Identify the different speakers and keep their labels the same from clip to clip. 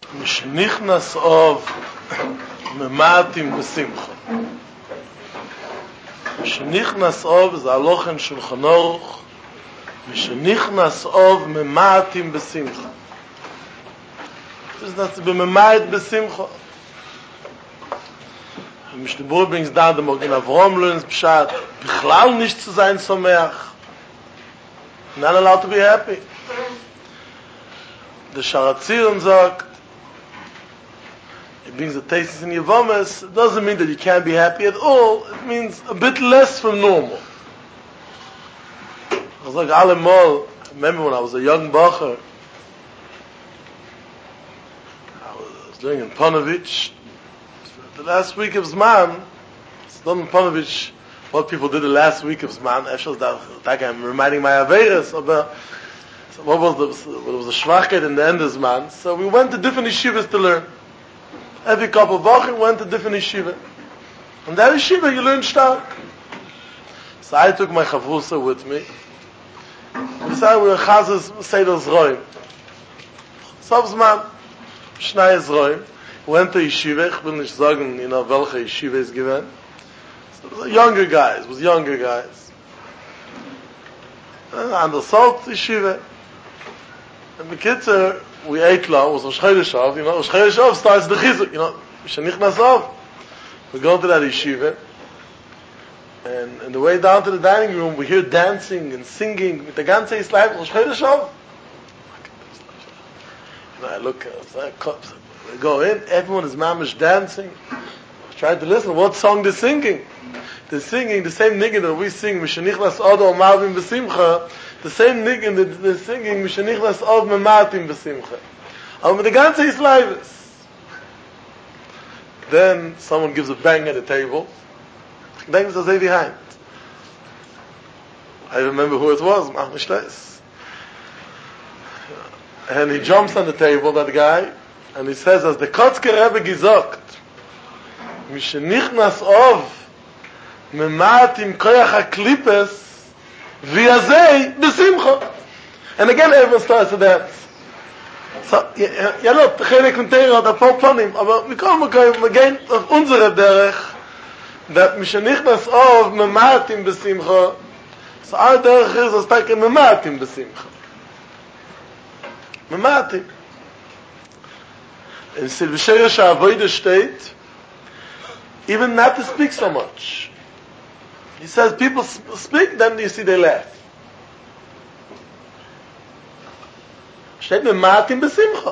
Speaker 1: משניכנס אוב ממעטים בשמחה. משניכנס אוב זה הלוחן שולחן אורך. משניכנס אוב ממעטים בשמחה. Das bemait besimcha. Mr. Buhr brings down the Mogen Avrom learns Pshat, Bichlal nicht zu sein Someach. Not allowed to be happy. The Sharatzirun sagt, it brings the tastes in Yevomes, it doesn't mean that you can't be happy at all, it means a bit less from normal. I was like, I remember when I was a young bacher, doing in Ponovich, the last week of Zman, it's done in Ponovich, what people did the last week of Zman, actually, that I'm reminding my Averis about, so what was the Schwachkeit in the end of Zman, so we went to different yeshivas to learn. Every couple of Wochen went to different yeshiva. And that yeshiva you learn stark. So I took my Chavrusa with me. We said we were Chazas Seder Zroim. So Zman. Schnei Zroim, went to yeshiva, ich will nicht sagen, welche yeshiva is given. So it was younger guys, And the salt yeshiva. And the kids we ate long, was Shcheireshov, Shcheireshov starts the chizuk, Shenichnas Ov. We go to that yeshiva, and on the way down to the dining room, we hear dancing and singing, with the ganze Yisrael, Shcheireshov. I look, we go in, everyone is mamish dancing. I tried to listen, what song they're singing? They're singing the same niggin that we sing, Mishanichnas Odo Marvin Besimcha, the same niggin that they're singing, Mishanichnas Od Mematim Besimcha. And with the ganze Yisraelis. Then someone gives a bang at the table. Bangs are behind. I remember who it was, Mach Mishleis. And he jumps on the table, that guy, and he says, as the Kotzker Rebbe gesagt, Mishenichnas Ov, Mematim Koyach HaKlipes, V'yazei B'simcha. And again, everyone starts to dance. So, the Chelek von Teira hat ein von ihm, aber wir kommen again auf unsere Derech, that Mishenichnas Ov, Mematim B'simcha, so our Derech is, as Teike Mematim B'simcha. Memati. In Silvisheya Sha'avoida state, even not to speak so much. He says people speak, then you see they laugh. State Memati Besimcha.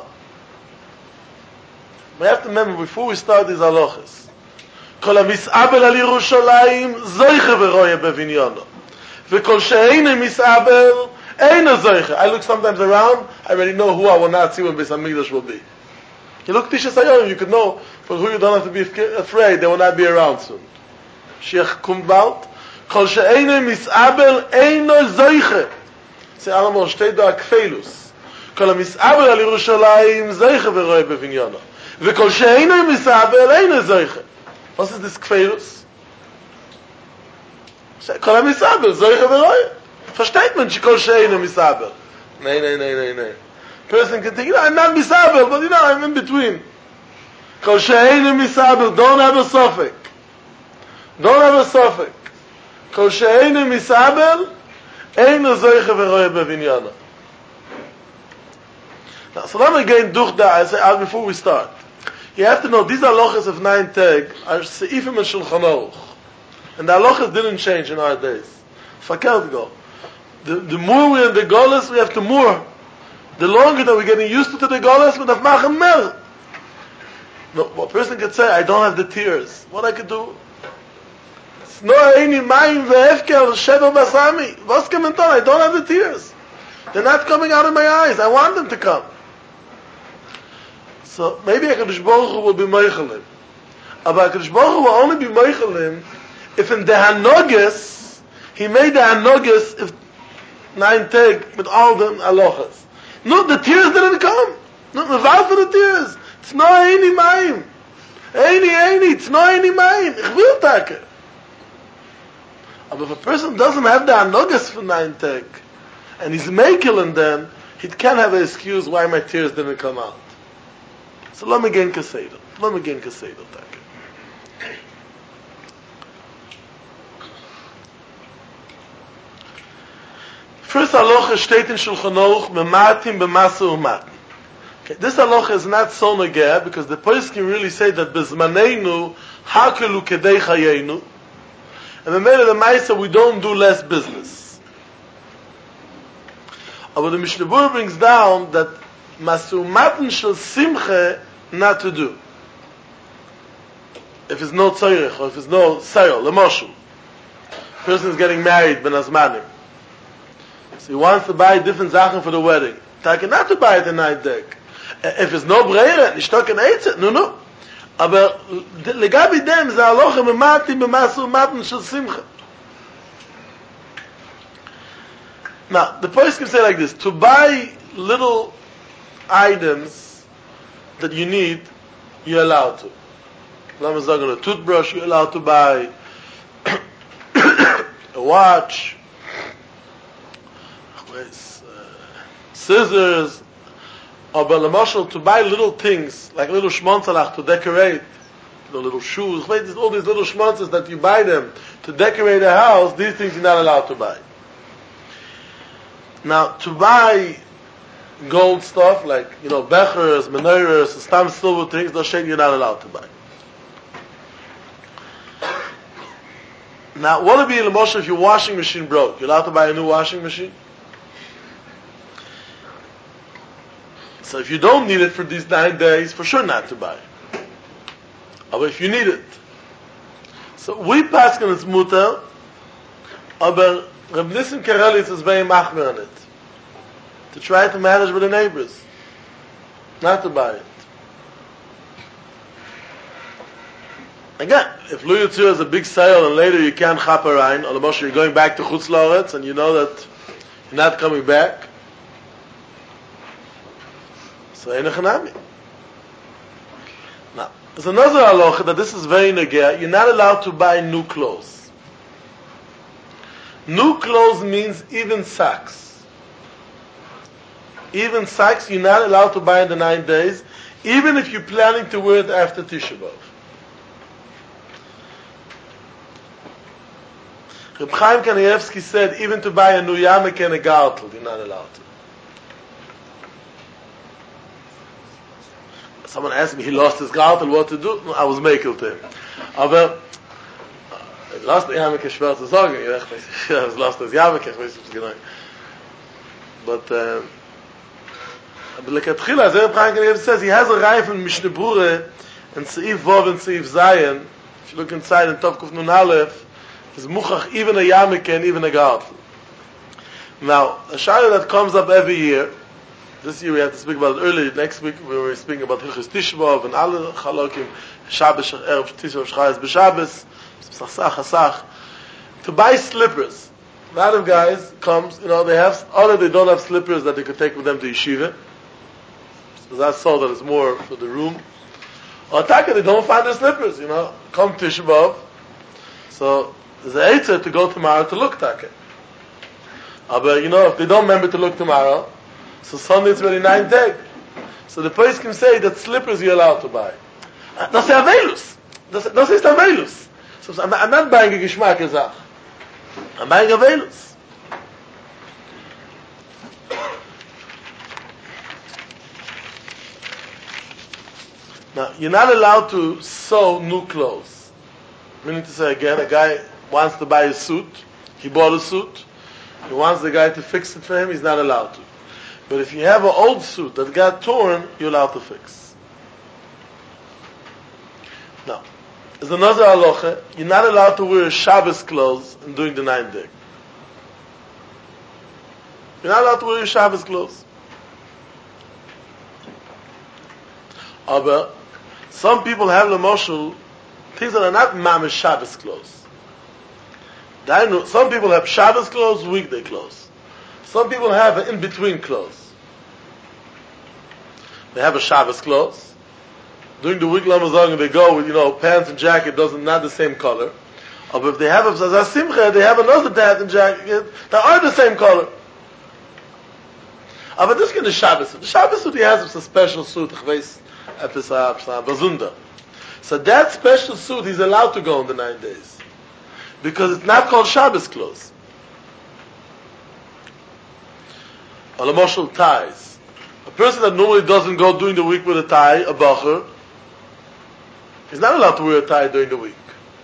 Speaker 1: We have to remember before we start these halachas. Kol ha'mis'abel al Yerushalayim zoiche v'roye bevinyono. V'kol she'eine mis'abel I look sometimes around, I already know who I will not see when Beis HaMikdash will be. You look Tisha Sayonim, you could know for who you don't have to be afraid, they will not be around soon. Sheikh Kumbalt, Kol she'eine mis'abel eino zoiche. Say Alamon, steht da Kfelus. Kol ha'mis'abel al Yerushalayim zoiche v'roi bevinyono. V'kol she'eine mis'abel eino zoiche. What is this Kfelus? Kol ha'mis'abel zoiche v'roi. Versteht man, Shikol She'einu Misabel. Nein. Person can think, I'm not Misabel, but I'm in between. Kol She'einu Misabel, don't have a suffix. Kol She'einu Misabel, Einu Zoiche V'roye Bevinyana. Now, so let me again durch da, I say, before we start. You have to know, these halachas of 9 tag are Seifim and Shulchan Aruch. And the halachas didn't change in our days. Fakert go. The more we're in the Golas, we have to more. The longer that we're getting used to the Golas, we have machen mer. No, a person could say, I don't have the tears. What I could do? I don't have the tears. They're not coming out of my eyes. I want them to come. So maybe HaKadosh Baruch Hu will be meichelim. But HaKadosh Baruch Hu will only be meichelim if in the Hanogas, he made the Hanogas if 9 tag with all the halachas. No, the tears didn't come. No, the vow for the tears. It's no eini mayim. Eini, it's no eini mayim. Ich will take. But if a person doesn't have the hanogas for 9 tag, and he's making them, he can't have an excuse why my tears didn't come out. So let me get Kaseda. First halacha steht in Shulchan Aruch, Mematim b'masa u'matim. Okay, this halacha is not so negeh, because the poskim really say that bezmaneinu hakelu kedei chayenu, and the matter of the Maisa, we don't do less business. But the Mishnah Berurah brings down that masumatin shel simche not to do. If it's no tzorech, or if it's no sayol, lemoshu. Person is getting married, ben azmanim. So he wants to buy different Sachen for the wedding. Take not to buy the night deck. If it's no breire, nicht token eitze, no. Aber legabi dem, ze halacha mematim b'masu matin shel simcha. Now, the poskim say like this, to buy little items that you need, you're allowed to. Let me say, a toothbrush, you're allowed to buy a watch, scissors, or to buy little things, like little shmonzalach to decorate, little shoes, all these little shmonzas that you buy them to decorate a house, these things you're not allowed to buy. Now, to buy gold stuff, like, bechers, menorahs, stam silver things, those shit you're not allowed to buy. Now, what would be in Moshe if your washing machine broke? You're allowed to buy a new washing machine? So if you don't need it for these 9 days, for sure not to buy. But if you need it. So we pass on its mutter, but Reb Nissim Karelitz is very machmer on it. To try to manage with the neighbors. Not to buy it. Again, if Lu Yitzur is a big sale and later you can't chap around, or the you're going back to Chutz La'aretz and you know that you're not coming back, so ein echanami. Now, there's another halacha that this is very negeh. You're not allowed to buy new clothes. New clothes means even socks. Even socks you're not allowed to buy in the 9 days, even if you're planning to wear it after Tisha B'Av. Reb Chaim Kanievsky said even to buy a new yarmulke and a gartel, you're not allowed to. Someone asked me, he lost his gartel, what to do? I was making to him. Aber, lost the yarmulke, schwer zu sagen. Ich weiß, lost his yarmulke, ich weiß nicht, was genau. But, like Atchila, Reb Chaim Kanievsky says, he has a reif in Mishnah Berurah, and Seif Vov and Seif Zayin, if you look inside in Tov Kuf Nun Aleph, is muchach even a yarmulke and even a gartel. Now, a shayla that comes up every year, this year we have to speak about it early, next week we were speaking about Hilchos Tisha B'Av and alle chalokim, Shabbos, Erev Tisha B'Av, Shchayes B'Shabbos, Pesach, to buy slippers. A lot of guys comes, they have, either they don't have slippers that they could take with them to yeshiva, so that's so that it's more for the room, or taka, they don't find their slippers, come Tisha B'Av, so there's an eitzah to go tomorrow to look taka. But if they don't remember to look tomorrow, so Sunday it's already 9 days. So the place can say that slippers you're allowed to buy. Das ist Avelus. Das ist Avelus. So I'm not buying a Geschmack Sach. I'm buying Avelus. Now, you're not allowed to sew new clothes. Meaning to say again, a guy wants to buy a suit, he bought a suit, he wants the guy to fix it for him, he's not allowed to. But if you have an old suit that got torn, you're allowed to fix. Now, there's another halacha, you're not allowed to wear Shabbos clothes during the 9th day. You're not allowed to wear your Shabbos clothes. But some people have l'moshel things that are not mamish Shabbos clothes. Some people have Shabbos clothes, weekday clothes. Some people have in-between clothes. They have a Shabbos clothes. During the week, they go with, pants and jacket, not the same color. But if they have a simcha, they have another pants and jacket that are the same color. But this kind of Shabbos suit. The Shabbos suit, he has a special suit. Bazunda. So that special suit he's allowed to go on the 9 days. Because it's not called Shabbos clothes. Or Lamoshal ties. A person that normally doesn't go during the week with a tie, a bacher, is not allowed to wear a tie during the week.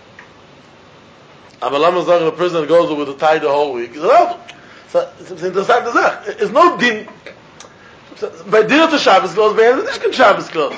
Speaker 1: A person that goes with a tie the whole week is allowed to. So it's interessant to say. It's no din. Bei dir to Shabbos clothes, bei dir nicht Shabbos clothes.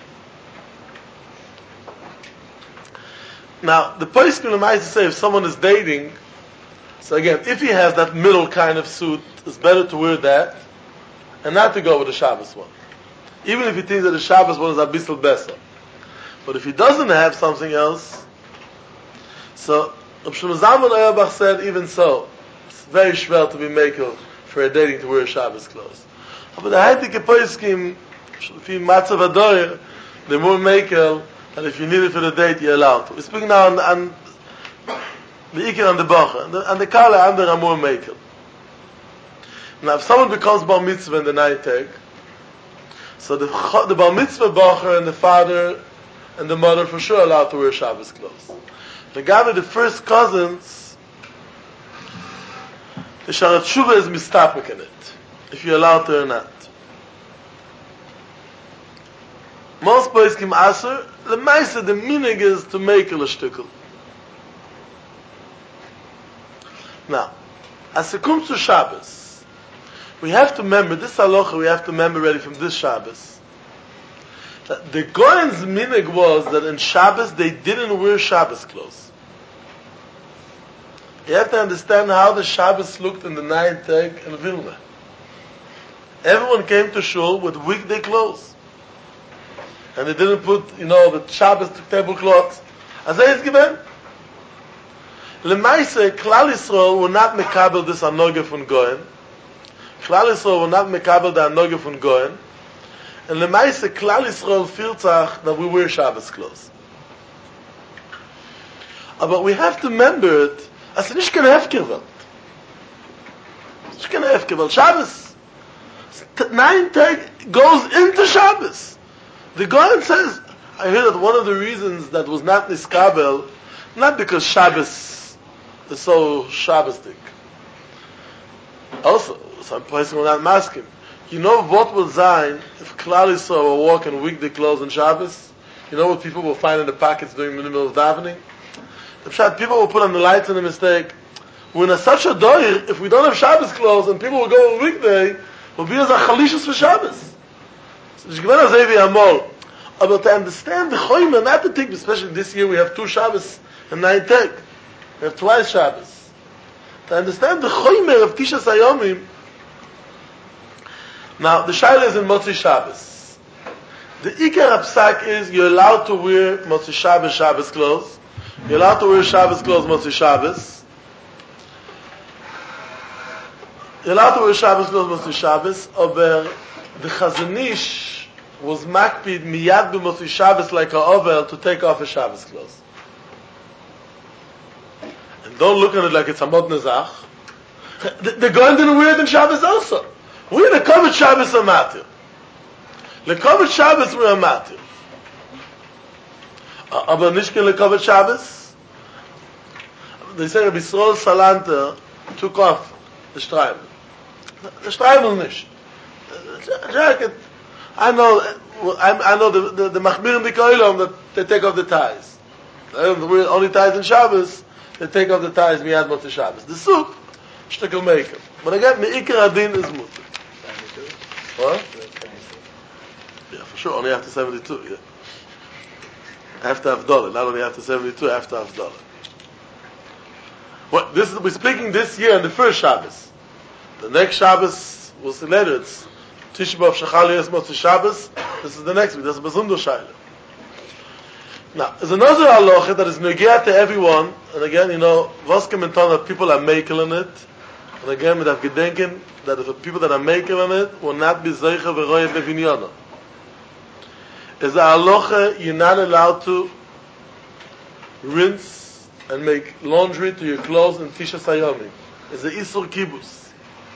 Speaker 1: Now, the person in the might say if someone is dating, so again, if he has that middle kind of suit, it's better to wear that and not to go with the Shabbos one. Even if he thinks that the Shabbos one is a bissel better. But if he doesn't have something else, so Rav Shlomo Zalman Auerbach said, even so, it's very schwer to be makel for a dating to wear Shabbos clothes. But the Heidike Poiskim, if you matzav adoyer, they're more makel, and if you need it for the date, you're allowed to. We're speaking now on the Iker and the Bacher, and the Kala and the Ramur makel. Now, if someone becomes Bar Mitzvah in the 9th tag, so the Bar Mitzvah Bacher and the father and the mother for sure allowed to wear Shabbos clothes. The guy with the first cousins, the Sharat Shuvah is mistapik in it, if you're allowed to or not. Most boys kim aser, the meiste the minig is to make a shtickle. Now, as it comes to Shabbos, we have to remember, this halacha we have to remember already from this Shabbos, that the Goyen's minig was that in Shabbos they didn't wear Shabbos clothes. You have to understand how the Shabbos looked in the 9th tag in Vilna. Everyone came to shul with weekday clothes. And they didn't put, the Shabbos tablecloths. As I is given, Lemaise, Klal Yisrael were not mekabel this anoge von Goyen. Klal Yisrael were not mekabel the anoge von Goyen. And Lemaise, Klal Yisrael feels that we wear Shabbos clothes. But we have to remember it, as nicht kein Hefker wird. Nicht kein Hefker, weil Shabbos, 9 Tag goes into Shabbos. The Goyen says, I heard that one of the reasons that was not niskabel, not because Shabbos is so Shabbosdik. Also, some person will not ask him, you know what will sein if Klal Yisrael will walk in weekday clothes on Shabbos? You know what people will find in the pockets during the middle of davening? People will put on the lights in a mistake. We're in such a doir, if we don't have Shabbos clothes and people will go on weekday, we'll be as a chalishus for Shabbos. But to understand the choyma, not to think, especially this year we have 2 Shabbos and 9 Teg. We have twice Shabbos. To understand the choyma of Tishas Hayomim, now the Shaila is in Motzi Shabbos. The Ikar Apsak is you're allowed to wear Motzi Shabbos Shabbos clothes. You're allowed to wear Shabbos clothes Motzi Shabbos. You're allowed to wear Shabbos clothes Motzi Shabbos. Over the Chazon Ish was makpid miyad b'motzi Shabbos like a ovel to take off his Shabbos clothes. And don't look at it like it's a modern zach. The Goyen didn't wear it in Shabbos also. We the covered Shabbos are matir. The covered Shabbos were a matir. Aber nicht kein covered Shabbos. They say Rabbi Yisrael Salanter took off the Streimel. The Streimel nicht. The jacket. I know the Machmirim B'Koilom that they take off the ties. The only ties in Shabbos, they take off the ties miyad motzi Shabbos. The suit, shtickle maker. But again, Me'ikar Adin is mutter. What? Yeah, for sure, only after 72, yeah. After Havdalah, not only after 72, after Havdalah. Well, we're speaking this year on the first Shabbos. The next Shabbos, we'll see later, it's Tisha B'Av Shachal Yes Motzi Shabbos. This is the next week. That's a Bezundo Shaila. Now, there's another halacha that is negia to everyone, and again, was commenton that people are making in it, and again, we have gedenken that if the people that are making in it will not be zeicha v'royev levinyana. Is a halacha you're not allowed to rinse and make laundry to your clothes in Tisha Sayomim. It's a isur kibus.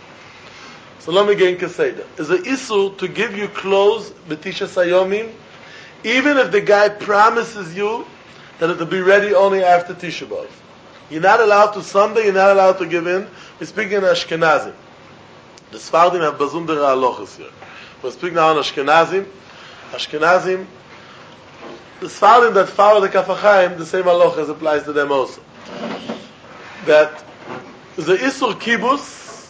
Speaker 1: So let me get in Keseda. Is a issue to give you clothes b'tisha sayomim Even if the guy promises you that it'll be ready only after Tisha B'Av. You're not allowed to Sunday, you're not allowed to give in. We're speaking in Ashkenazim. The Sfardim have besondere halachos here. We're speaking now in Ashkenazim. Ashkenazim, the Sfardim that follow the Kaf HaChaim, the same halachos applies to them also. That the Isur Kibbutz,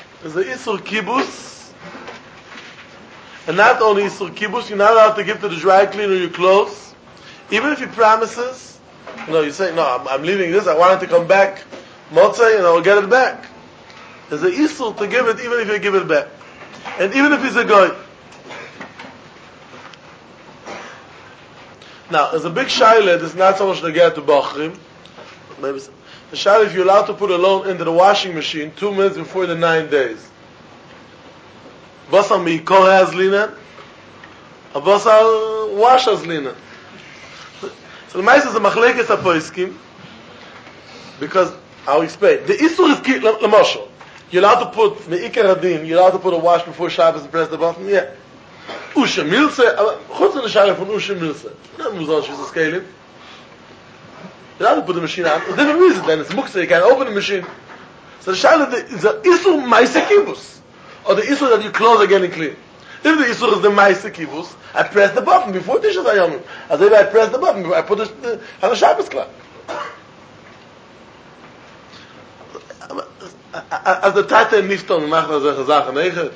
Speaker 1: and not only Isur Kibbutz, you're not allowed to give to the dry cleaner your clothes, even if he promises. You say, no, I'm leaving this, I want it to come back Motzei, and I'll get it back. There's an Isur to give it, even if you give it back. And even if he's a guy. Now, there's a big shaila, it's not so much to get to Bachrim. Maybe the shaila, if you're allowed to put a loan into the washing machine 2 minutes before the 9 days. Basal Meikor has linen, a Basal wash has linen. So the Meis is a Machlekes HaPoiskim, because, I'll explain. The Isur is L'moshel. You're allowed to put, Me'ikar Adin, you're allowed to put a wash before Shabbos and press the button? Yeah. Usha Milse, chutz on the shaila from Usha Milse. Not Muzal, she's a scaling. You're allowed to put the machine on. There's a different reason, then it's Mukse, you can't open the machine. So the shaila is the Isur Maise Kibbutz, or the Isur that your clothes are getting clean. If the Isur is the Maise Kibbutz, I press the button before Tisha B'Yomim. As if I press the button, I put it on a Shabbos clock. As the Tata in Nifton, macht solche Sachen, nicht?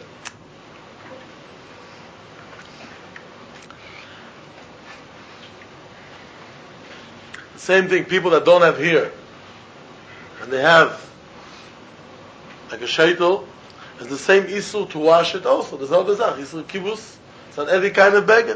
Speaker 1: Same thing, people that don't have hair, and they have like a sheitel, it's the same Isur to wash it also. There's no Bezach. Isur Kibbutz, it's on every kind of beggar.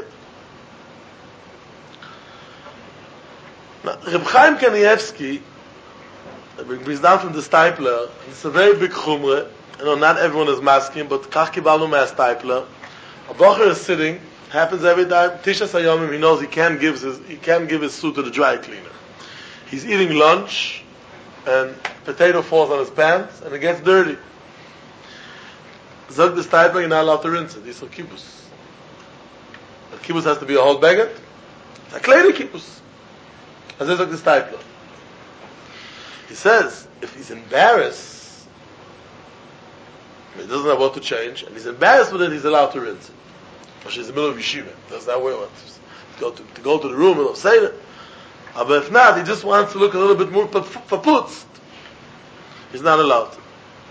Speaker 1: Now, Reb Chaim Kanievsky, brings down from the Stipler, and it's a very big chumre. Not everyone is masking, but Kach Kibalnu Mea Stipler. A Bocher is sitting, happens every time, Tisha Sayomim, he knows he can't give his suit to the dry cleaner. He's eating lunch, and potato falls on his pants, and it gets dirty. Zog the Stipler, you're not allowed to rinse it. These are kibbutz. The kibbutz has to be a whole baguette. It's a kleine kibbutz. As is like the Stipler. He says, if he's embarrassed, he doesn't know what to change, and he's embarrassed with it, he's allowed to rinse it. But she's in the middle of yeshiva. Doesn't have where to go to the room and say it. But if not, he just wants to look a little bit more verputzt. He's not allowed to.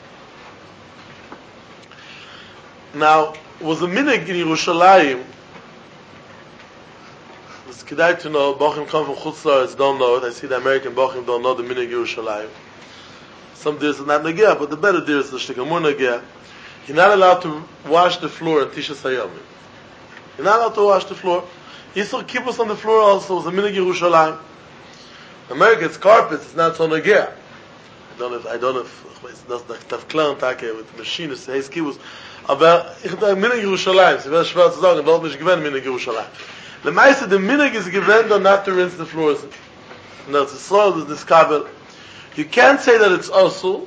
Speaker 1: Now, was a minig in Yerushalayim. It's kedai to know. Bochim come from Chutz La'aretz, don't know it. I see the American Bochim don't know the minig Yerushalayim. Some deers are not negeh, but the better deers are shtick more negeh. You're not allowed to wash the floor in Tisha Sayomim. You're not allowed to wash the floor. Yisur Kibbutz on the floor also was a minig Yerushalayim. America's carpets is not so negeh. I don't know if it's not the Tafklan Take with the machine is Heis Kibbutz. Aber ich da minig Yerushalayim, sie wäre schwer zu sagen, dort nicht gewähnt minig Yerushalayim. The meiste, the minig is gewähnt or not to rinse the floors. And that's the soil, there's this kabel. You can't say that it's also.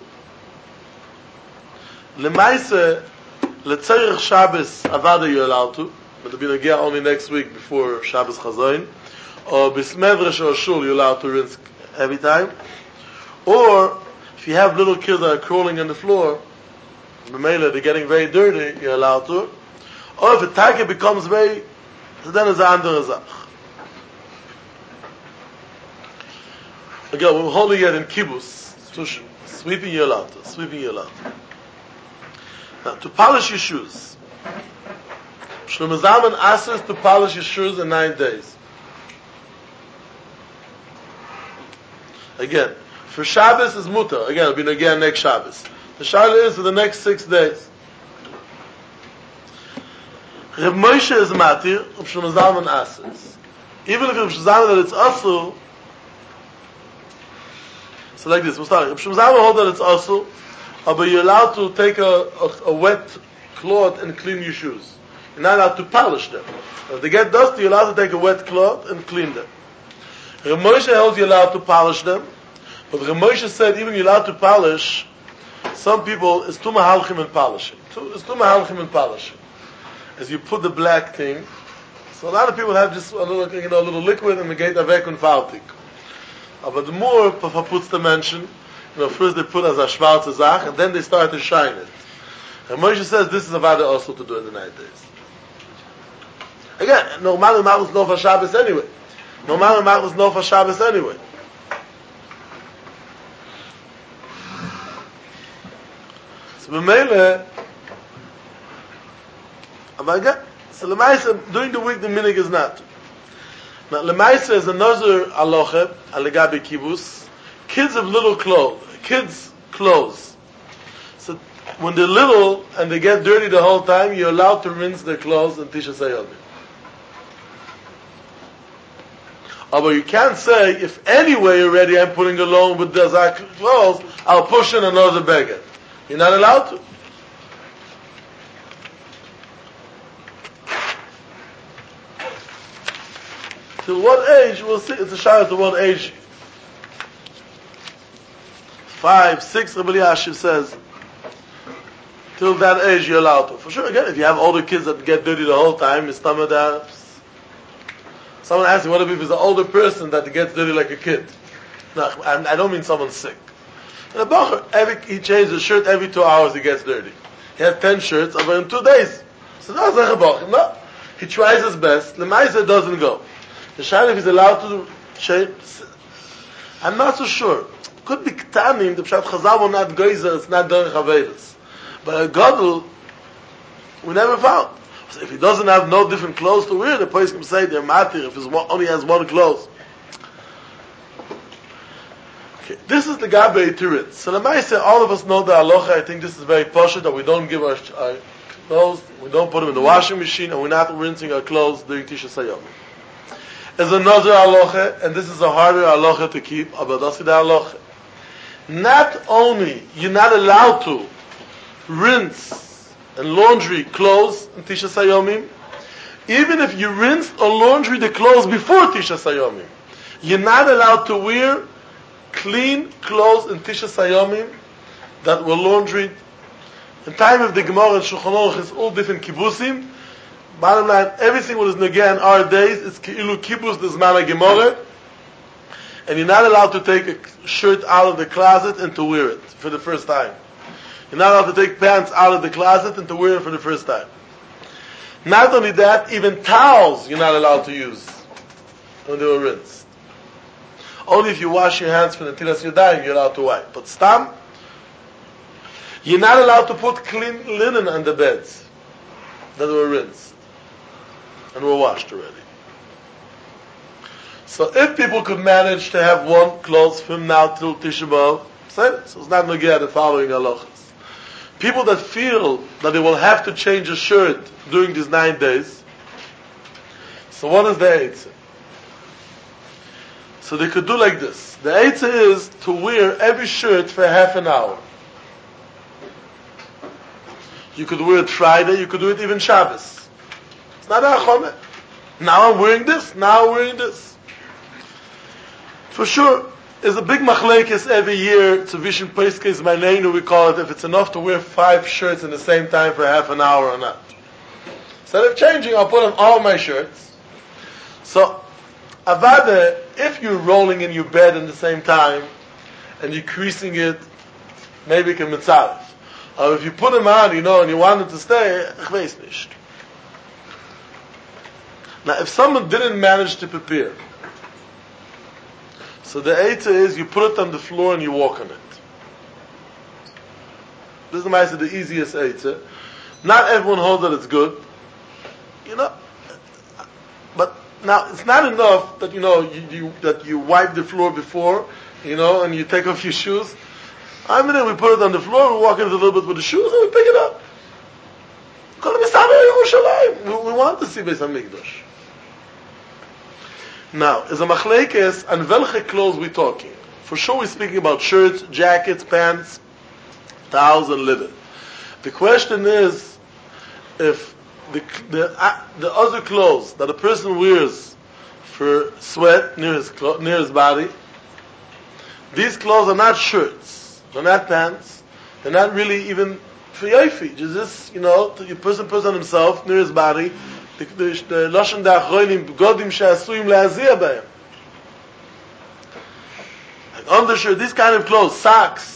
Speaker 1: The meiste, letzerich Shabbos, avada you're allowed to, but it'll be negeh only next week before Shabbos Chazoin. Or bismevresh or shul, you're allowed to rinse every time. Or, if you have little kids that are crawling on the floor, they're getting very dirty, you're allowed to. Or if a tiger becomes very, so then it's an andere Zach. Again, we're holding it in kibbutz, sweeping you're allowed to. Now, to polish your shoes. Shlomo Zalman asks us to polish your shoes in 9 days. Again, for Shabbos is mutter. Again, it'll be again next Shabbos. The shaila is for the next 6 days. Reb Moshe is matir, Reb Shlomo Zalman asks. Even if Reb Shlomo Zalman that it's asul, so like this, we'll start. Reb Shlomo Zalman hold that it's asul, but you're allowed to take a wet cloth and clean your shoes. You're not allowed to polish them. If they get dusty, you're allowed to take a wet cloth and clean them. Reb Moshe holds you're allowed to polish them, but Reb Moshe said even you're allowed to polish. Some people, it's too mahalchim in polishing. It's too mahalchim in polishing. As you put the black thing, So a lot of people have just a little, a little liquid and they get away und fertig. But the more puts the mention, first they put as a schwarze Sache and then they start to shine it. And Moshe says this is a vada also to do in the 9 days. Again, normally Machlis no for Shabbos anyway. Normally Machlis no for Shabbos anyway. So B'meile, but again, so Lemaisa, during the week the minig is not. Now Lemaisa is another aloche, alegabi kibbutz. Kids have little clothes. Kids' clothes. So when they're little and they get dirty the whole time, you're allowed to rinse their clothes in Tisha Sayomim. But you can't say, if anyway already I'm putting along with the Zak clothes, I'll push in another beggar. You're not allowed to. Till what age? We'll see. It's a shayla to what age. 5, 6, Rabbi Yashiv says, till that age you're allowed to. For sure, again, if you have older kids that get dirty the whole time, it's stomach there. Someone asked me, what if it's an older person that gets dirty like a kid? No, I don't mean someone sick. And a bacher, he changes his shirt every 2 hours, he gets dirty. He has 10 shirts, but in 2 days. So that's like a bacher. No. He tries his best. The Maisa doesn't go. The shayla if he's allowed to change, I'm not so sure. Could be Ktanim, the Pshat Chazal will not geyser, it's not Derech Avelis. But a Gadol, we never found. So if he doesn't have no different clothes to wear, the person can say they're matir if he only has one clothes. Okay, this is the Gabe Turit. So the Maisa, all of us know the halacha. I think this is very poshut that we don't give our clothes, we don't put them in the washing machine, and we're not rinsing our clothes during Tisha Sayom. There's another halacha, and this is a harder halacha to keep, but that's the halacha. Not only you're not allowed to rinse and laundry clothes in Tisha Sayomim, even if you rinse or laundry the clothes before Tisha Sayomim, you're not allowed to wear clean clothes in Tisha Sayomim that were laundried. In time of the Gemara and Shulchan Aruch, it's all different kibbutzim. Bottom line, everything what is negeh in our days is ki'ilu kibbutz the Zman Gemara. And you're not allowed to take a shirt out of the closet and to wear it for the first time. You're not allowed to take pants out of the closet and to wear it for the first time. Not only that, even towels you're not allowed to use when they were rinsed. Only if you wash your hands for the Tilas Yadayim you're allowed to wipe. But stam, you're not allowed to put clean linen on the beds that were rinsed and were washed already. So if people could manage to have one clothes from now till Tisha B'Av, so it's not negeh the following halachas. People that feel that they will have to change a shirt during these 9 days, so what is the eitzah? So they could do like this. The eitzah is to wear every shirt for half an hour. You could wear it Friday, you could do it even Shabbos. It's not a chomet. Now I'm wearing this, now I'm wearing this. For sure, there's a big machlekes every year, Tzavishin Peiskes Meinenu we call it, if it's enough to wear 5 shirts in the same time for half an hour or not. Instead of changing, I'll put on all my shirts. So, avada, if you're rolling in your bed in the same time, and you're creasing it, maybe you can mitzaref. Or if you put them on, and you want it to stay, ich weiß nicht. Now, if someone didn't manage to prepare, so the eitzah is you put it on the floor and you walk on it. This is the easiest eitzah. Not everyone holds that it's good, but now it's not enough that that you wipe the floor before, and you take off your shoes. We put it on the floor, we walk in a little bit with the shoes, and we pick it up. We want to see Beis Hamikdash. Now, as a machlekes, on welche clothes we're talking? For sure we're speaking about shirts, jackets, pants, towels, and linen. The question is, if the other clothes that a person wears for sweat near his body, these clothes are not shirts, they're not pants, they're not really even for yofi. Just the person puts on himself near his body, the Lashon Da'achronim, Godim She'asuim Le'aziyah B'hem. Like undershirt, these kind of clothes, socks.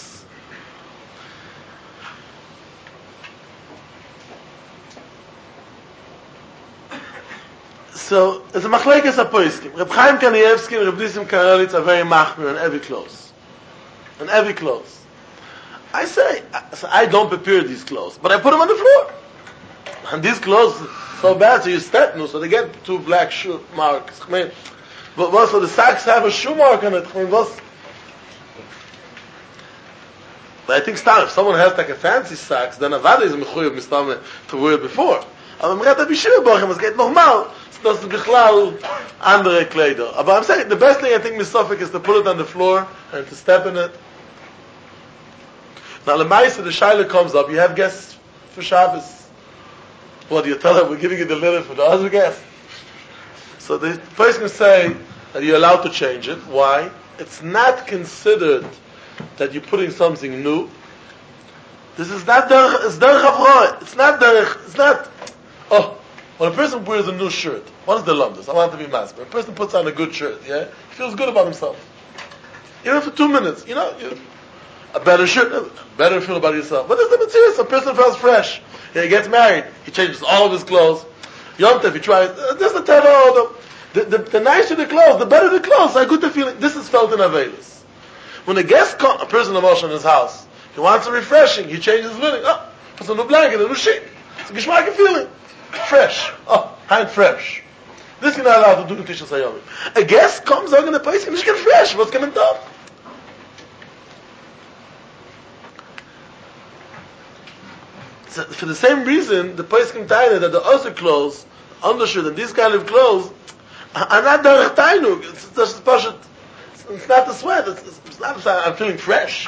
Speaker 1: So, it's a machlekes apoiskim. Reb Chaim Kanievsky and Reb Nissim Karelitz are very machmir on every clothes. On every clothes. I say, I don't prepare these clothes, but I put them on the floor. And these clothes so bad, so you step no, so they get 2 black shoe marks. But so the socks have a shoe mark on it. But I think if someone has like a fancy socks, then Avada is mechuyev mistam to wear it before. Aber man redt bishir bochem, es geht normal. Das ist bichlal andere Kleider. Aber I'm saying the best thing I think misofik is to put it on the floor and to step in it. Now the Maisa, the Shaila comes up. You have guests for Shabbos. What do you tell them? We're giving you the litter for the other guests. So the person can say that you're allowed to change it. Why? It's not considered that you're putting something new. This is not derech. It's derech avroah. It's not derech. It's not. Oh, when a person wears a new shirt, what is the lumdus? I want to be masked. When a person puts on a good shirt, yeah, he feels good about himself. Even for 2 minutes, a better shirt, better feel about yourself. But there's the material. A person feels fresh. Yeah, he gets married. He changes all of his clothes. Yom Tov, he tries. There's the tero. The nicer the clothes, the better the clothes. I get the feeling. This is felt in Avelis. When a guest comes, a person of Moshe in his house, he wants a refreshing. He changes his living. Oh, puts a new blanket, a new sheet. It's a geschmack feeling. Fresh. Oh, hand fresh. This you're not allowed to do in Tisha Sayomim. A guest comes out in the place and he get fresh. What's coming up? So for the same reason, the place can tell you that the other clothes, undershirt, and these kind of clothes are not derech tainug. It's just pashut. It's not the sweat. It's not. I'm feeling fresh.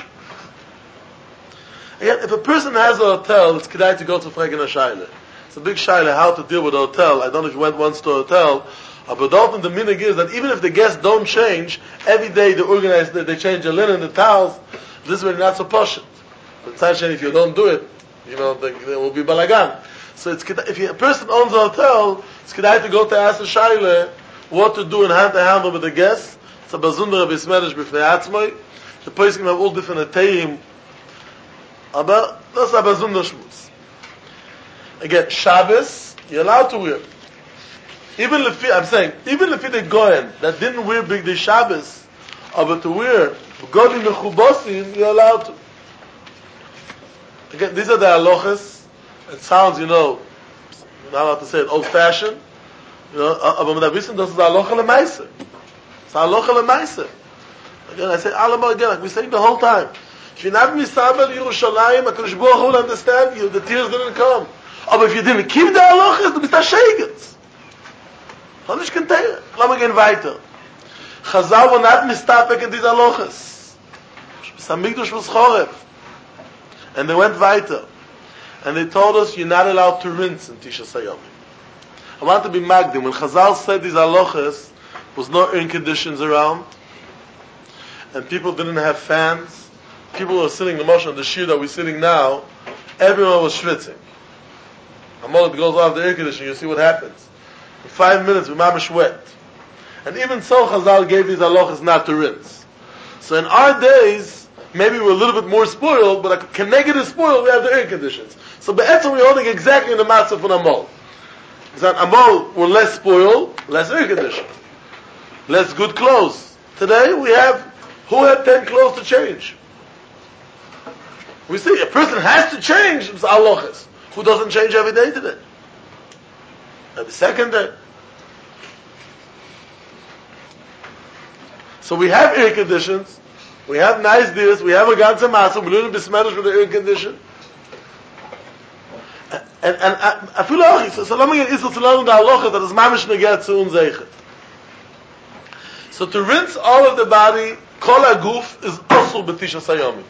Speaker 1: Again, if a person has a hotel, it's kedai to go to Fregen HaShaila. It's a big shaila how to deal with a hotel. I don't know if you went once to a hotel, but often the minhag is that even if the guests don't change, every day they change the linen, the towels. This is really not so pashut. But if you don't do it, there will be balagan. So if a person owns a hotel, it's kedai to go to ask the shaila what to do and how to handle with the guests. It's a bazundar bismerish b'fnei atzmai. The person can have all different atayim. Aber that's a bazundar shmutz. Again, Shabbos, you're allowed to wear. Even if the Goyen that didn't wear big day Shabbos, but to wear Godim mechubosim, you're allowed to. Again, these are the halachas. It sounds, you're not allowed to say it, old-fashioned. Aber mit Abisim, das ist halacha lemaisa. It's halacha lemaisa. Again, I say alama again, like we say the whole time. If you're not misabel Yerushalayim, HaKadosh Baruch Hu will understand you. The tears didn't come. Aber if you didn't keep the halachas, du bist a-shegetz. Kann ich contain. Lass mal gehen weiter. Chazal were not mistapek in these halachas. Samigdash was choref. And they went weiter. And they told us you're not allowed to rinse in Tisha Sayomim. I want to be magdim. When Chazal said these halachas, was no air conditions around, and people didn't have fans. People were sitting, the motion of the shir that we're sitting now, everyone was schwitzing. A moment goes off the air conditioner, you see what happens. In 5 minutes, we're mamish wet. And even so, Chazal gave these halachas not to rinse. So in our days, maybe we're a little bit more spoiled, but like a negative spoiled, we have the air conditions. So be'etzem we're holding exactly in the matzah from Amol. Because Amol were less spoiled, less air conditioned, less good clothes. Today we have, who had 10 clothes to change? We see a person has to change, it's halachas. Who doesn't change every day today? Every second day. So we have air conditions, we have nice deals, we have a ganze matzah, we learn bismerish with the air condition. And I feel like, so long as it's learning the halacha that is mamish neget zu unzeichet. So to rinse all of the body, kol haguf is also b'tisha sayomim.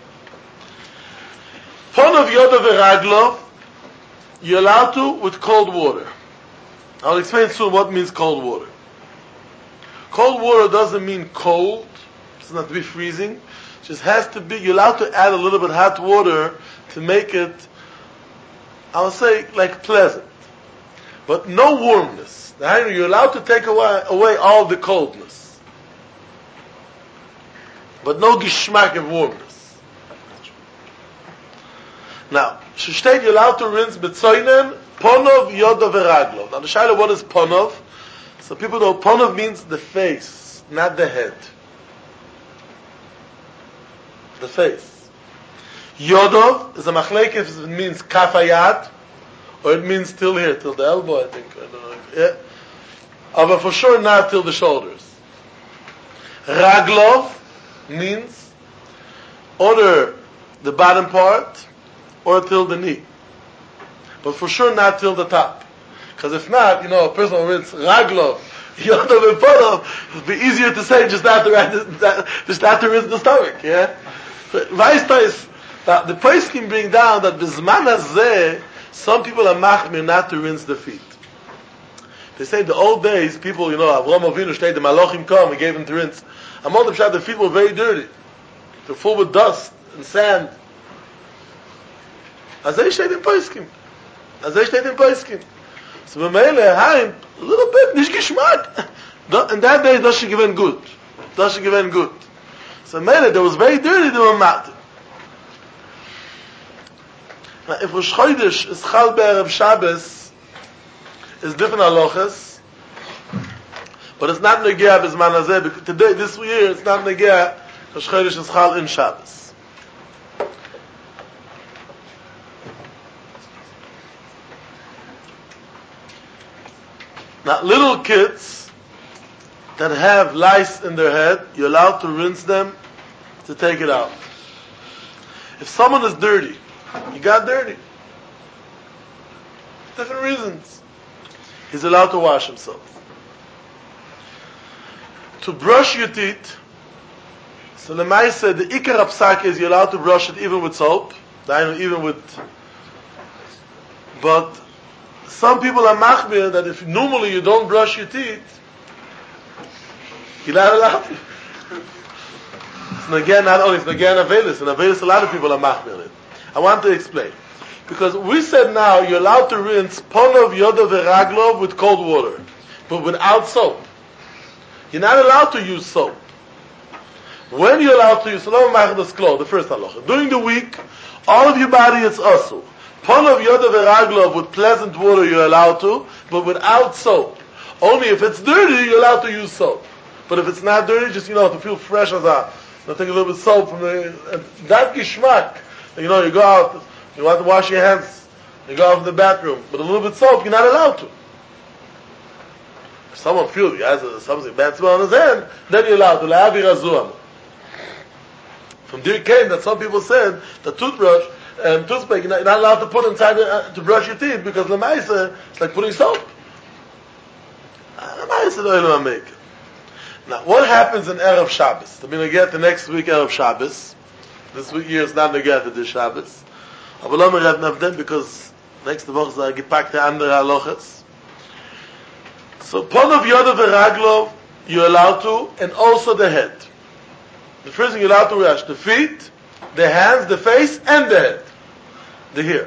Speaker 1: Fon of yoda v'raglo, you're allowed to with cold water. I'll explain soon what means cold water. Cold water doesn't mean cold. It doesn't have to be freezing. It just has to be, you're allowed to add a little bit hot water to make it, I would say, like pleasant. but no warmness. You're allowed to take away all the coldness, but no geschmack of warmness. Now, Shushteit, you're allowed to rinse betzoinen, ponov, yodov, veraglov. Now, the shaila, what is ponov? So people know ponov means the face, not the head. The face. Yodov is a machlekes, if it means kafayat, or it means till here, till the elbow, I think. I don't know. Yeah. But for sure not till the shoulders. Raglov means either the bottom part or till the knee. But for sure not till the top. Because if not, a person will rinse Raglov, Yodov and Ponov, it would be easier to say just not to rinse the stomach. Yeah? Weißt is that the poskim bring down that Bizman hazeh, some people are machmir not to rinse the feet. They say in the old days, people, Avraham Avinu stayed, the Malachim come, he gave them to rinse. Among them, the feet were very dirty. They're full with dust and sand. Azay steht in poskim. So b'meile, a little bit, nicht geschmack. In that day, das should give good. So b'meile, there was very dirty, they were mad. Now, if Rosh Chodesh is Chal Be'erev Shabbos, it's different halachas, but it's not negea b'zman hazeh. Today, this year, it's not negea. Rosh Chodesh is Chal in Shabbos. Now, little kids that have lice in their head, you're allowed to rinse them to take it out. If someone is dirty, he got dirty, different reasons, he's allowed to wash himself. To brush your teeth, so the Lemaisa, the Ikar Apsak is you're allowed to brush it even with soap, but some people are machmir that if normally you don't brush your teeth, you're not allowed to. Again, not only, it's again Avelis, and Avelis a lot of people are machmir it. I want to explain. Because we said now you're allowed to rinse ponov, yodov, veraglov with cold water, but without soap. You're not allowed to use soap. When you're allowed to use the first halacha, during the week, all of your body is asul. Ponov, yodov, veraglov with pleasant water you're allowed to, but without soap. Only if it's dirty you're allowed to use soap. But if it's not dirty, just to feel fresh as take a little bit of soap from that geschmack. You go out, you want to wash your hands, you go out to the bathroom, but a little bit of soap, you're not allowed to. If someone feels he has something bad smell on his hand, then you're allowed to. From there came that some people said the toothbrush and toothpaste, you're not allowed to put inside to brush your teeth because lemaisa it's like putting soap. Lemaisa don't make it. Now, what happens in Erev Shabbos? We're going to get the next week Erev Shabbos. This week here is not going to get to this Shabbos. Aber lassen wir reden auf dem, because nächste Woche ist gepackt der andere Halachas. So, Ponov, Yodov, Veraglov, you're allowed to, and also the head. The first thing you're allowed to wash, the feet, the hands, the face, and the head. The hair.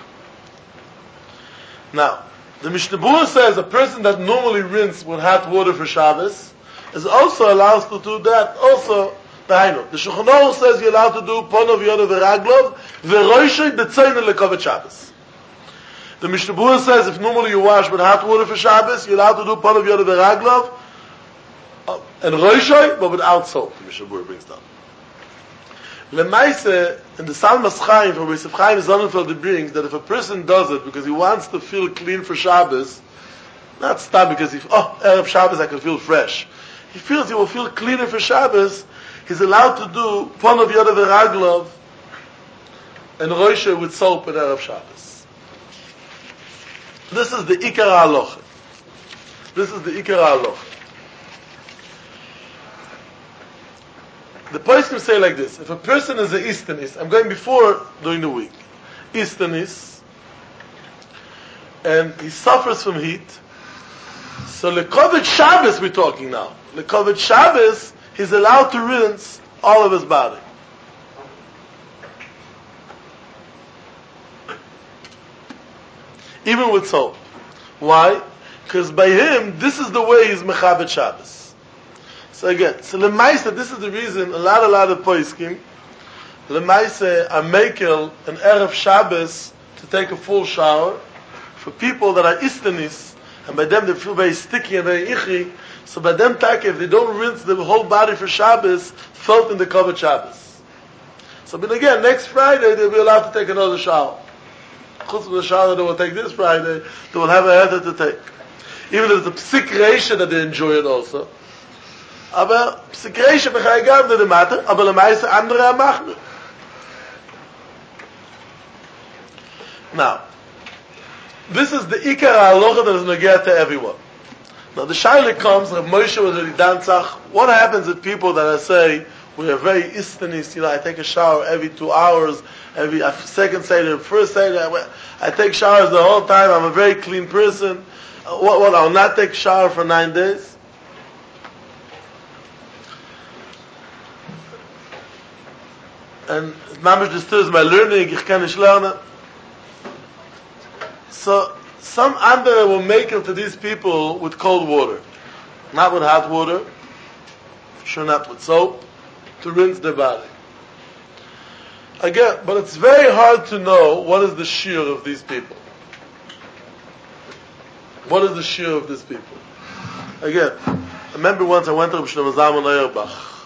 Speaker 1: Now, the Mishnah Berurah says a person that normally rinses with hot water for Shabbos is also allowed to do that. Also, the Shulchan Aruch says you're allowed to do Ponov, Yodov, Veraglov, Veroishay, Betzoinen, Lekovet Shabbos. The Mishnah Berurah says if normally you wash with hot water for Shabbos, you're allowed to do Ponov, Yodov, Veraglov, and Roishay, but without soap. The Mishnah Berurah brings down. Lemaise, in the Salmas Chaim, from Yosef Chaim Sonnenfeld, it brings that if a person does it because he wants to feel clean for Shabbos, not stop because Erev Shabbos I can feel fresh. He feels he will feel cleaner for Shabbos, he's allowed to do Ponov, Yodov, Veraglov and Roishay with soap in Erev Shabbos. This is the Ikar HaHalocha. The poskim say like this: if a person is an Istanis, I'm going before during the week, Istanis, and he suffers from heat, so Lekovet Shabbos we're talking now. Lekovet Shabbos, he's allowed to rinse all of his body. Even with soap. Why? Because by him, this is the way he's Mechabed Shabbos. So again, Lemaisa, this is the reason a lot of Poiskim, Lemaisa are makel an Erev Shabbos to take a full shower for people that are Istanis, and by them they feel very sticky and very ichi. So by them, if they don't rinse the whole body for Shabbos, felt in the covered Shabbos. So but again, next Friday they'll be allowed to take another shower. Chutz from the shower they will take this Friday, they will have a heter to take. Even if it's a psik reisha that they enjoy it also. Aber psik reisha b'chai gam doesn't matter, aber lemaisa andere amachnu. Now, this is the ikar halacha that is negea to everyone. Now the shaila comes, Rav Moshe was already dantzach. What happens with people that I say, we are very istanis, I take a shower every 2 hours, every second Seder, first Seder, I take showers the whole time, I'm a very clean person. What, I'll not take a shower for 9 days? And mamish disturbs my learning, ich kann nicht lernen. So, some andere will make it to these people with cold water. Not with hot water. Sure not with soap. To rinse their body. Again, but it's very hard to know what is the shear of these people. What is the shear of these people? Again, I remember once I went to Rav Shlomo Zalman Auerbach.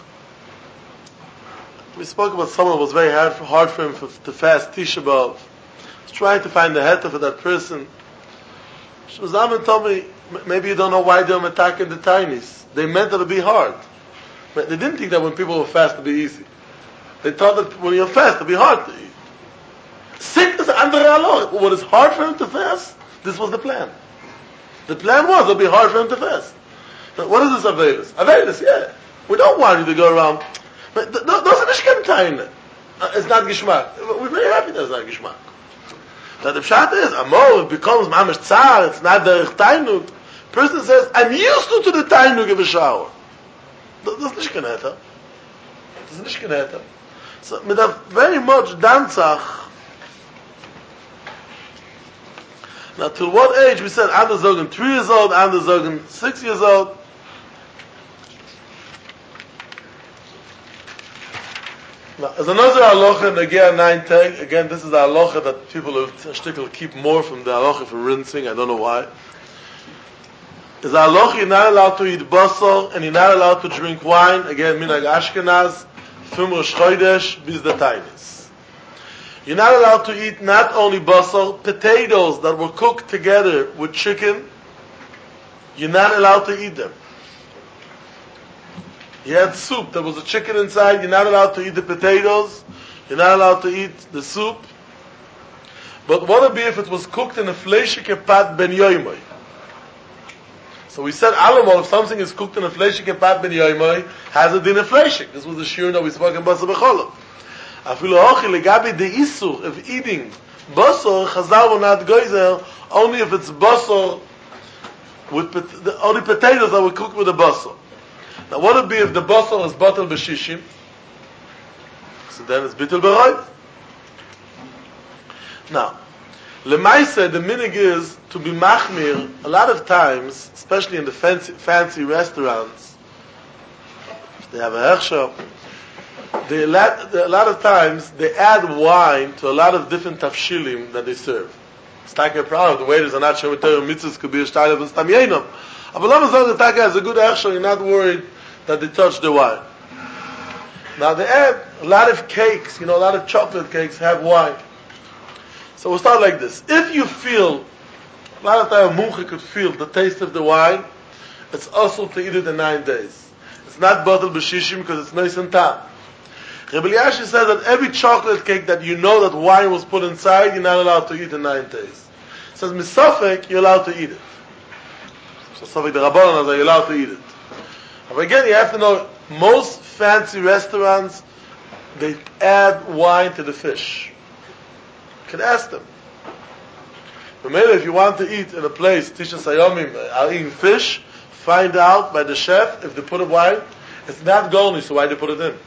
Speaker 1: We spoke about someone who was very hard for him to fast Tisha B'Av. He was trying to find the heter for that person. Shlomo Zalman told me, maybe you don't know why they're attacking the tinies. They meant it to be hard. But they didn't think that when people were fast, it would be easy. They thought that when you're fast, it would be hard to eat. Sickness under Allah. What is hard for him to fast? This was the plan. The plan was it would be hard for him to fast. Now, what is this Avelis? Avelis, yeah. We don't want you to go around. But those are the time. It's not Gishmak. We're very happy that it's not Gishmak. Now the pshat is, it becomes mamish tzar, it's not the Tainug. Person says, I'm used to the Tainug of a shower. Das ist nicht kein Heter. Das ist nicht kein Heter. So, mit der very much danzach. Now, till what age? We said, andere sagen 3 years old, andere sagen 6 years old. Now, as another halacha in Negea 9 tag, again, this is the halacha that people who keep more from the halacha for rinsing, I don't know why. Is a halacha you're not allowed to eat basar and you're not allowed to drink wine. Again, minhag Ashkenaz, from Rosh Chodesh, bis the tainis. You're not allowed to eat not only basar, potatoes that were cooked together with chicken. You're not allowed to eat them. You had soup, there was a chicken inside, you're not allowed to eat the potatoes, you're not allowed to eat the soup. But what would be if it was cooked in a fleishike pat ben yoimoy? So we said, Alamol, if something is cooked in a fleishike pat ben yoimoy, has it in a fleishik? This was the shiur that we spoke in Basar B'Cholov. Afilu hochi legabi the isur of eating basar, Chazal will not goizer, only if it's basar with only potatoes that were cooked with the basar. Now, what would be if the basar is batal b'shishim? So then it's bitul b'roiv. Now, lemaisa, the minig is to be machmir. A lot of times, especially in the fancy restaurants, if they have a hechsher, a lot of times they add wine to a lot of different tafshilim that they serve. It's like a problem. The waiters are not sure what their mitzvahs could be a style of a stam yenom. But long as the taka has a good hechsher, you're not worried that they touch the wine. Now they add a lot of cakes, a lot of chocolate cakes have wine. So we'll start like this. If you feel, a lot of time a munchi could feel the taste of the wine, it's also to eat it in 9 days. It's not batal b'shishim because it's nice and tam. Rebbe Eliyashi says that every chocolate cake that you know that wine was put inside, you're not allowed to eat in 9 days. He says, misafek, you're allowed to eat it. So safek the Rabbanan are you're allowed to eat it. But again, you have to know, most fancy restaurants, they add wine to the fish. You can ask them. But maybe if you want to eat in a place, Tisha Sayomim, are eating fish, find out by the chef if they put a wine. It's not golny, so why they put it in?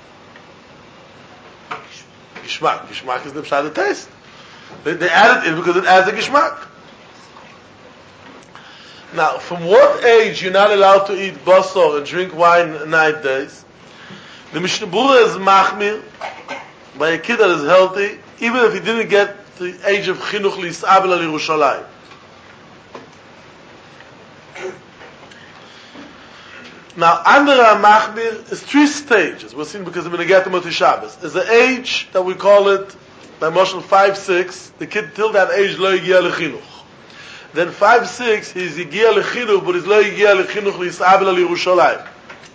Speaker 1: Gishmak. Gishmak is the pshat of taste. They add it in because it adds a gishmak. Now, from what age you're not allowed to eat basar and drink wine 9 days? The Mishnah Berurah is machmir by a kid that is healthy, even if he didn't get to the age of chinuch li'isabel al Yerushalayim. Now, Andra Machmir is 3 stages. We'll see because we're going to get to Moti Shabbos. There's an age that we call it, by Moshel 5-6, the kid till that age lo yigia lechinuch. Then 5-6, he's yigia lechinuch, but he's lo yigia lechinuch li'isabel al Yerushalayim.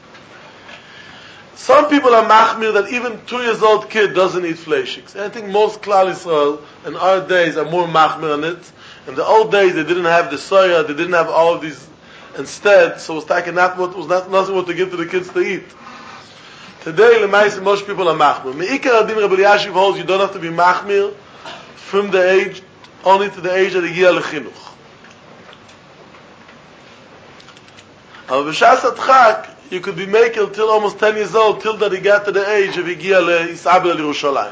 Speaker 1: Some people are machmir that even 2 years old kid doesn't eat fleishiks. I think most Klal Yisrael in our days are more machmir on it. In the old days, they didn't have the soya, they didn't have all of these. Instead, so it was nothing what to give to the kids to eat. Today, most people are machmir. Me'ikar adin Rabbi Yashiv holds you don't have to be machmir from the age, only to the age of the yigia lechinuch. But b'shas adchak, you could be makel till almost 10 years old, till that he got to the age of yigia le'isabel al Yerushalayim.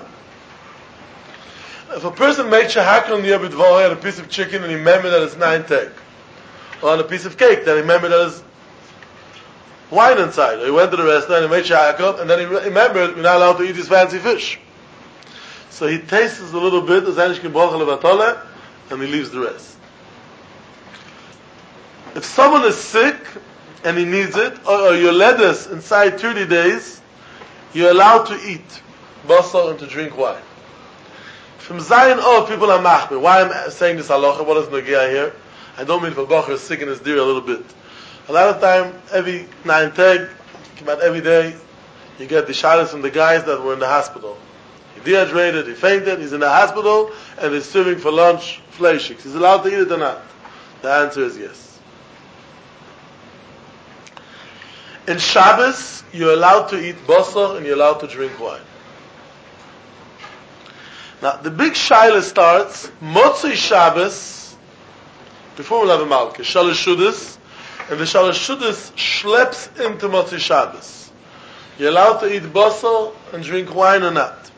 Speaker 1: If a person made shahakal on the Yom Dvoray on a piece of chicken and he remembered that it's 9 teg, or on a piece of cake, then he remembered that there's wine inside. Or he went to the restaurant and he made shahakal, and then he remembered we're not allowed to eat this fancy fish. So he tastes a little bit, and he leaves the rest. If someone is sick and he needs it, or your lettuce inside 30 days, you're allowed to eat basar and to drink wine. From Zion people are machmir. Why am I saying this halacha? What is Nogia here? I don't mean if a bacher is sick in his deer a little bit. A lot of time, every 9 teg, about every day, you get the shalas from the guys that were in the hospital. He dehydrated, he fainted, he's in the hospital, and he's serving for lunch fleishiks. He's allowed to eat it or not? The answer is yes. In Shabbos, you're allowed to eat basar and you're allowed to drink wine. Now, the big shaila starts, Motzei Shabbos, before we'll have a malka, Shalosh Shudas, and the Shalosh Shudas schleps into Motzei Shabbos. You're allowed to eat basar and drink wine or not.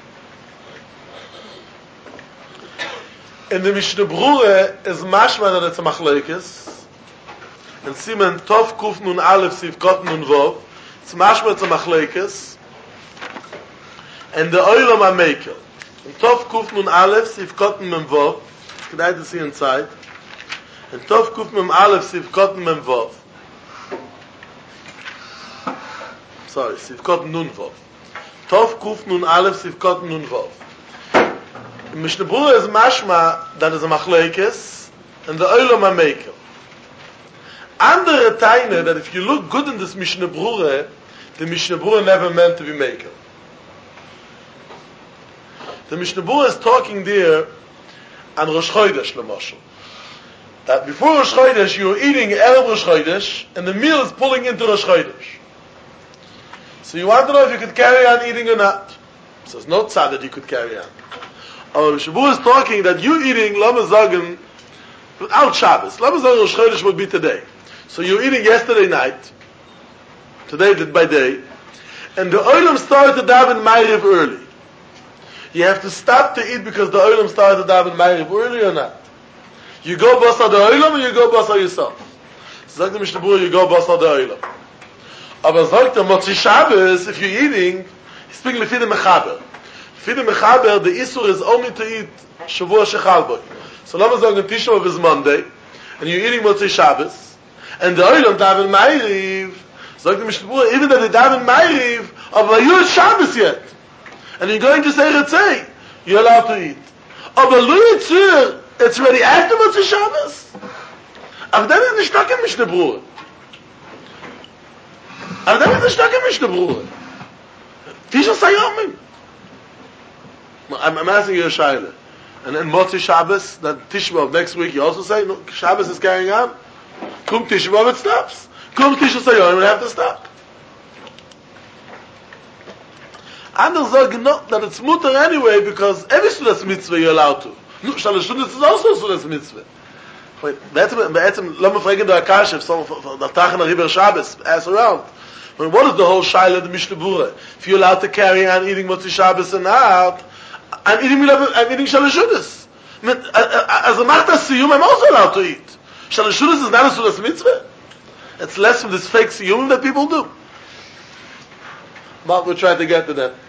Speaker 1: In the Mishnah Berurah is mashma that it's a machlekes. In Siman Tov Kuf Nun Aleph Siv Kot Nun Vov, it's mashma it's a machlekes. And the Olam HaMekel. In Tov Kuf Nun Aleph Siv Kot Nun Vov, you can to see inside. In Tov Kuf Mem Aleph Sivkot Mem Vov. Sorry, Sivkot Nun Vov. Tov Kuf Nun Aleph Sivkot Nun Vov. In Mishnah Berurah is mashma that is a machlekes and the Olam HaMekel. Andere Taine that if you look good in this Mishnah Berurah, the Mishnah Berurah never meant to be mekel. The Mishnah Berurah is talking there on Rosh Chodesh L'moshel. That before Rosh Chodesh, you're eating Erev Rosh Chodesh, and the meal is pulling into Rosh Chodesh. So you want to know if you could carry on eating or not. So it's not sad that you could carry on. Shabu is talking that you eating Lama Zagan without Shabbos. Lama Zagan Rosh Chodesh would be today. So you're eating yesterday night, today by day, and the Olam started to daven Ma'ariv early. You have to stop to eat because the Olam started to daven Ma'ariv early or not. You go basar the oilam or you go basar yourself. Sagt the Mishnah Berurah, you go basar the oilam. Aber sagt der Motzei Shabbos, if you're eating, he's speaking lefi the mechaber. Lefi the mechaber, the isur is only to eat shavua shechal boy. So let me say the Tisha B'Av is Monday, and you're eating Motzei Shabbos, and the oilam daven Ma'ariv. Sagt the Mishnah Berurah, even that they daven Ma'ariv, aber you're at Shabbos yet, and you're going to say Retzei, you're allowed to eat. Aber lo yitzur, it's already after Motzei Shabbos. Aber dann ist nicht stark in Mishnah Berurah. Aber dann ist nicht stark in Mishnah Berurah. Tisha Sayomim. I'm asking you a shaila. And then Motzei Shabbos, that Tisha B'Av next week, you also say, no, Shabbos is carrying on. Kum Tisha B'Av, it stops. Kum Tisha Sayomim, it have to stop. Others say, no, that it's mutter anyway, because every Sudas Mitzvah you're allowed to. No, Shalosh Shudas is also Sudas Mitzvah. Wait, בעצם, למה פרגן דה הקש, if someone, the Tachan HaRiber Shabbos, ask around. But what is the whole Shaila of the Mishnah Berurah? If you're allowed to carry on eating Motzei Shabbos or not, I'm eating Shalosh Shudas. As a Machta Siyum, I'm also allowed to eat. Shalosh Seudas is not a Seudas mitzvah. It's less from this fake siyum that people do. But we'll try to get to that.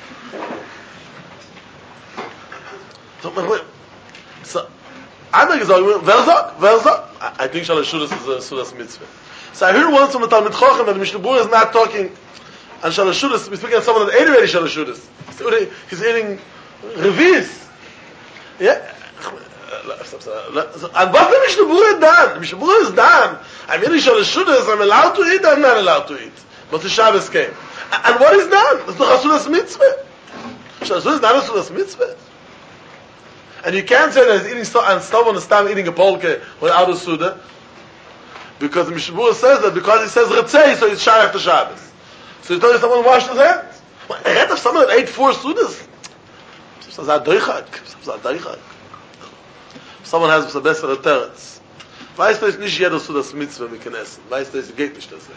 Speaker 1: So I think it's argument. Verzak. I think Shalosh Seudas is a Seudas mitzvah. So I heard once from a Talmid Chacham that the Mishnah Berurah is not talking on Shalosh Seudas. We're speaking on someone that ate already Shalosh Seudas. He's eating revis. Yeah. And what the Mishnah Berurah done? The Mishnah Berurah is done. I'm eating Shalosh Seudas. I'm allowed to eat. I'm not allowed to eat. But the Shabbos came. And what is done? It's not a Seudas mitzvah. Shalosh Seudas is not a Seudas mitzvah. And you can't say that he's eating and someone is eating a polke without a Suda. Because the Mishnah Berurah says that because he says Retzei, so he's shy after Shabbos. So he's telling someone washed his hands. I read of someone that ate 4 Sudas. Someone has a better teretz. Weißt du, ist nicht jeder Sudas Mitzvah mit Knesset. Weißt du, es geht nicht das.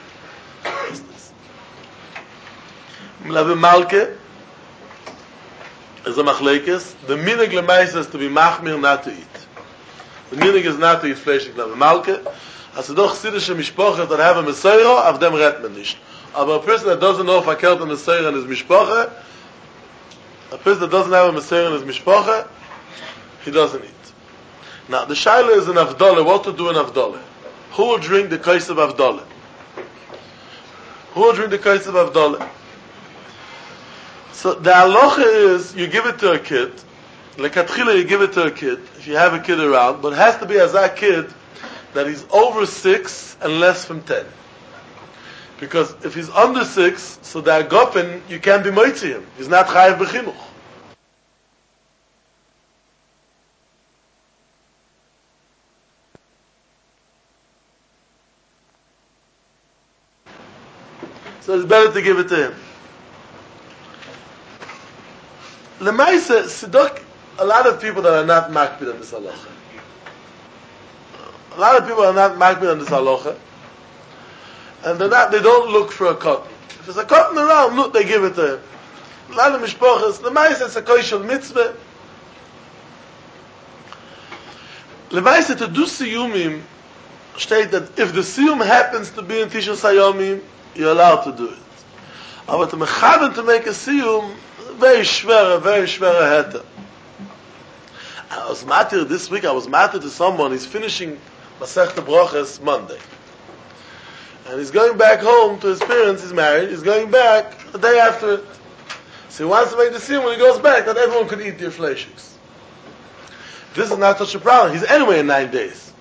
Speaker 1: Mlabe Malke is a machlekes. The minig lemaisa is to be machmir, not to eat. The minig is not to eat flesh in Mlabe Malke. As a doch sidische mishpoche that have a meseiro, of them redt man nicht. Aber a person that doesn't know if I killed a meseiro in his mishpoche, a person that doesn't have a meseiro in his mishpoche, he doesn't eat. Now, the shaila is in Avdoleh. What to do in Avdoleh? Who will drink the kais of Avdoleh? Who will drink the kais of Avdoleh? So the halacha is you give it to a kid. Lekatchila, you give it to a kid if you have a kid around, but it has to be as a kid that he's over 6 and less from 10. Because if he's under 6, so the agopen, you can't be moitzi him. He's not chayav b'chinuch. So it's better to give it to him. Lemaisa, Sidok, a lot of people that are not makbid on this halacha. A lot of people are not makbid on this halacha. And they don't look for a cotton. If there's a cotton around, look, they give it to him. A lot of mishpochas, Lemaisa, it's a koishal mitzvah. Lemaisa, to do siyumim, state that if the siyum happens to be in Tisha Sayomim, you're allowed to do it. But to mechaben to make a siyum, very schwere heta. I was matir this week. I was matir to someone. He's finishing Masechta Brochas Monday, and he's going back home to his parents. He's married. He's going back the day after it. So he wants to make the siyum when he goes back that everyone could eat their fleishiks. This is not such a problem. He's anyway in 9 days.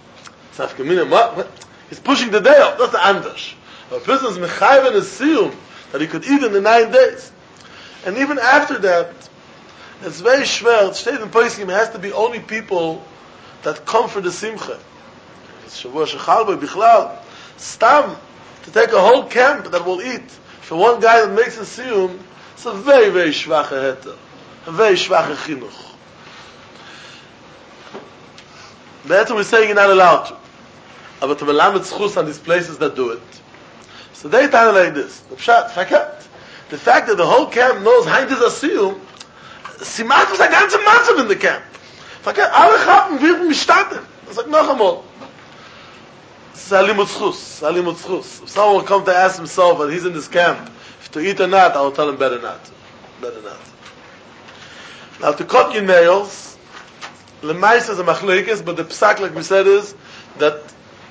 Speaker 1: He's pushing the day up. That's the andash. A person's mechayven is siyum that he could eat in the 9 days. And even after that, it's very schwer. It stays in Poskim, it has to be only people that come for the simcha. It's Shavua Shechalboi, Bichlal. Stam, to take a whole camp that will eat for one guy that makes a siyum, it's a very, very schwache heter. A very schwache chinuch. That's what we're saying you're not allowed to. But to melamed zchus on these places that do it. So they tell it like this. The pshat, fakat. The fact that the whole camp knows Heinz is a siyum, Simat was a ganze Matzav in the camp. Fakat, alle Chappen werden mishtaten. I said, noch einmal. It's alimut zchus. If someone will come to ask himself and he's in this camp, if to eat or not, I will tell him better not. Now to cut your nails, Lemais is a machlekes, but the psak, like we said, is that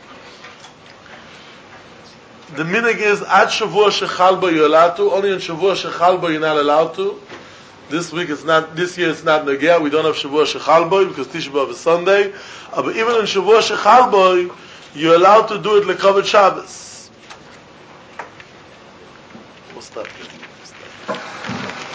Speaker 1: the minig is ad shavua shechal bo yolatu. Only in shavua shechal bo you're not allowed to. This year it's not negea. We don't have shavua shechal bo because Tisha B'av is Sunday. But even in shavua shechal bo, you're allowed to do it lekavod Shabbos. We'll stop here.